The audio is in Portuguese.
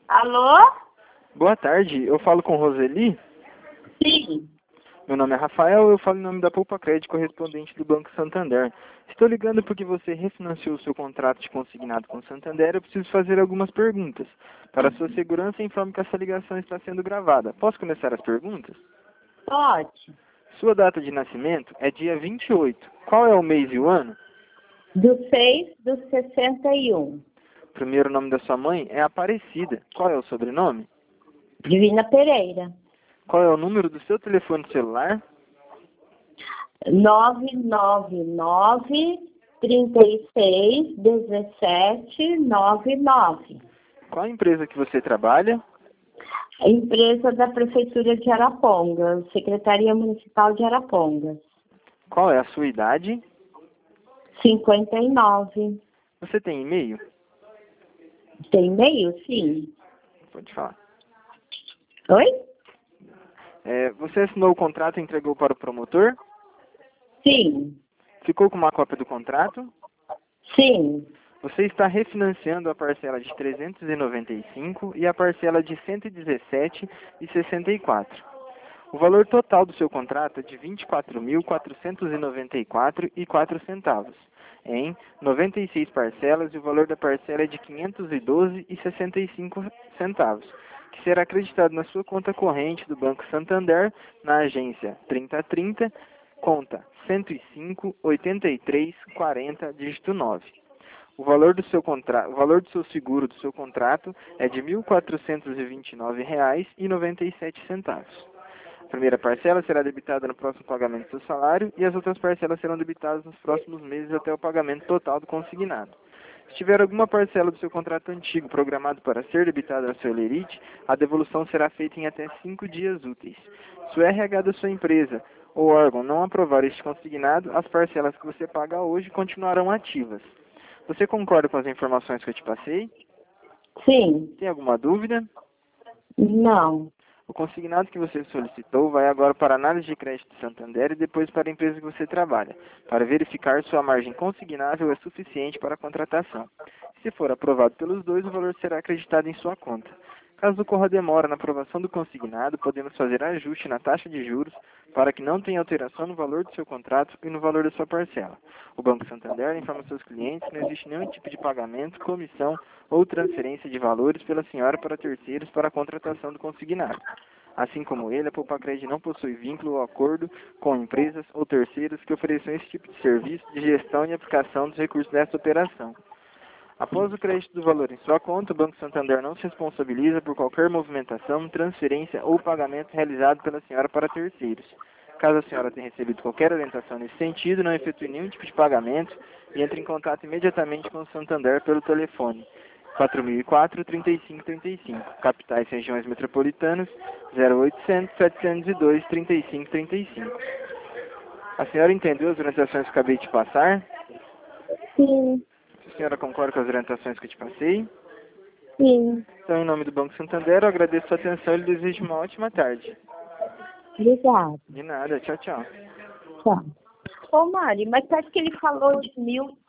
Alô? Boa tarde, eu falo com Roseli. Sim. Meu nome é Rafael, eu falo em nome da Poupa Crédito, correspondente do Banco Santander. Estou ligando porque você refinanciou o seu contrato de consignado com o Santander. Eu preciso fazer algumas perguntas. Para a sua segurança, informe que essa ligação está sendo gravada. Posso começar as perguntas? Pode. Sua data de nascimento é dia 28. Qual é o mês e o ano? Do 6/61. O primeiro nome da sua mãe é Aparecida. Qual é o sobrenome? Divina Pereira. Qual é o número do seu telefone celular? 999-36-17-99. Qual a empresa que você trabalha? Empresa da Prefeitura de Arapongas, Secretaria Municipal de Arapongas. Qual é a sua idade? 59. Você tem e-mail? Tem e-mail? Sim. Pode falar. Oi? Você assinou o contrato e entregou para o promotor? Sim. Ficou com uma cópia do contrato? Sim. Você está refinanciando a parcela de 395 e a parcela de 117,64. O valor total do seu contrato é de R$ 24.494,04 em 96 parcelas, e o valor da parcela é de R$ 512,65, que será acreditado na sua conta corrente do Banco Santander, na agência 3030, conta 105-83-40, dígito 9. O valor do seu seguro do seu contrato é de R$ 1.429,97. A primeira parcela será debitada no próximo pagamento do seu salário e as outras parcelas serão debitadas nos próximos meses até o pagamento total do consignado. Se tiver alguma parcela do seu contrato antigo programado para ser debitada na sua Lerite, a devolução será feita em até 5 dias úteis. Se o RH da sua empresa ou órgão não aprovar este consignado, as parcelas que você paga hoje continuarão ativas. Você concorda com as informações que eu te passei? Sim. Tem alguma dúvida? Não. O consignado que você solicitou vai agora para a análise de crédito do Santander e depois para a empresa que você trabalha, para verificar se sua margem consignável é suficiente para a contratação. Se for aprovado pelos dois, o valor será acreditado em sua conta. Caso ocorra demora na aprovação do consignado, podemos fazer ajuste na taxa de juros para que não tenha alteração no valor do seu contrato e no valor da sua parcela. O Banco Santander informa seus clientes que não existe nenhum tipo de pagamento, comissão ou transferência de valores pela senhora para terceiros para a contratação do consignado. Assim como ele, a Poupa Crédito não possui vínculo ou acordo com empresas ou terceiros que ofereçam esse tipo de serviço de gestão e aplicação dos recursos desta operação. Após o crédito do valor em sua conta, o Banco Santander não se responsabiliza por qualquer movimentação, transferência ou pagamento realizado pela senhora para terceiros. Caso a senhora tenha recebido qualquer orientação nesse sentido, não efetue nenhum tipo de pagamento e entre em contato imediatamente com o Santander pelo telefone 4004-3535, capitais e regiões metropolitanas 0800-702-3535. A senhora entendeu as orientações que acabei de passar? Sim. A senhora concorda com as orientações que eu te passei? Sim. Então, em nome do Banco Santander, eu agradeço a sua atenção e lhe desejo uma ótima tarde. Obrigada. De nada, tchau, tchau. Tchau. Ô, Mari, mas parece que ele falou de 1.000.